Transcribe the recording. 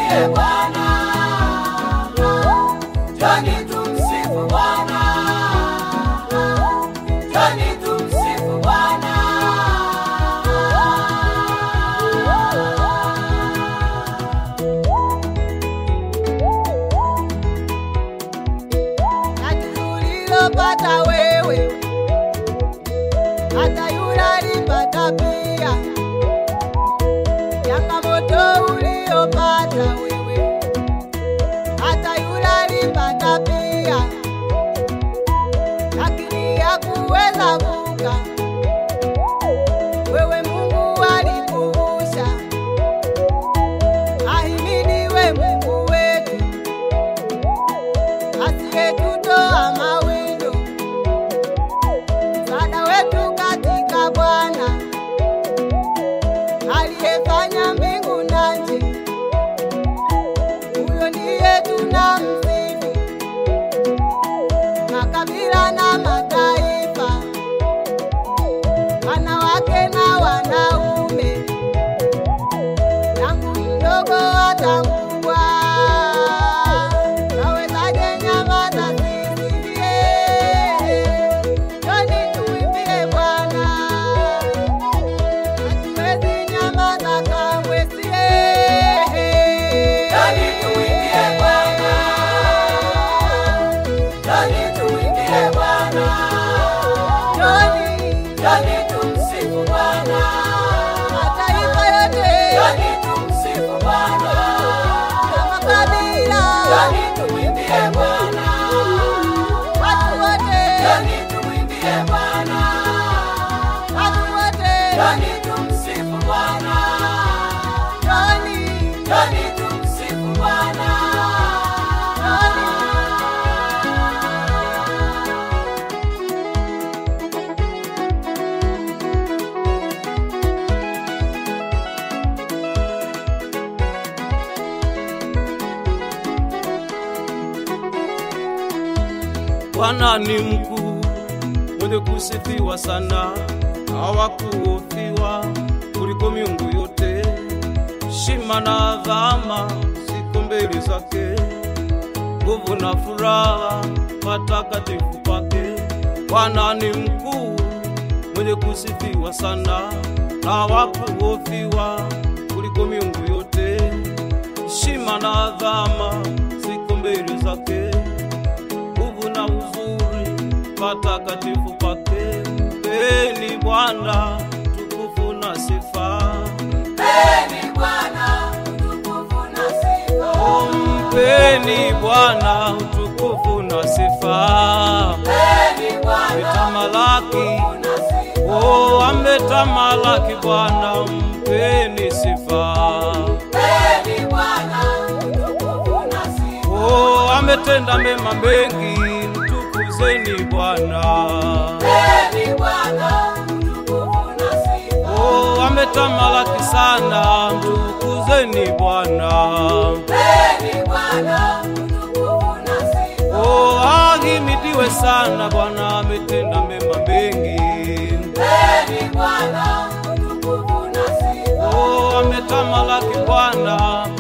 tumwimbie Bwana, njoni tumsifu Bwana, njoni tumsifu Bwana. Ulilopata wewe hata yule alipata pia, changamoto uliyopata wewe hata yule alipata pia, lakini hakuweza vuka. Wewe Mungu alikuvusha, ahimidiwe Mungu wetu asiyetutoa mawindo, msaada wetu katika Bwana aliyefanya mbingu na nchi. Huyo ndiye tunamsifu, makabila na mataifa, wanawake na wanaume, tangu mdogo hata mkubwa. Nawezaje nyamaza sisi? Njoni tumwimbie Bwana, hatuwezi nyamaza kamwe. Njoni tumwimbie Bwana, njoni tumwimbie Bwana, njoni tumsifu Bwana, Mataifa yote njoni tumsifu Bwana, na makabila, njoni tumwimbie Bwana, watu wote, njoni tumwimbie Bwana, watu wote, njoni tumsifu Bwana, njoni tumsifu Bwana. Bwana ni mkuu, mwenye kusifiwa sana, hawakuhofiwa kuliko miungu yote. Heshima na adhama ziko mbele zake, nguvu na furaha patakatifu pake. Bwana ni mkuu, mwenye kusifiwa sana, hawakuhofiwa kuliko miungu yote. Heshima na adhama ziko mbele zake, na uzuri patakatifu pake. Mpeni Bwana tukufu na sifa, Mpeni Bwana utukufu na sifa, mpeni Bwana utukufu na sifa. Mpeni Bwana Ametamalaki, na sifa, ametamalaki Bwana, mpeni sifa. Mpeni Bwana utukufu na sifa, Ametenda mema mengi, mtukuzeni Bwana. Mpeni Bwana utukufu na sifa, Ametamalaki sana, mtukuzeni Bwana. Mpeni Bwana utukufu na sifa, Ahimidiwe sana Bwana, ametenda mema mengi. Mpeni Bwana utukufu na sifa, Ametamalaki Bwana,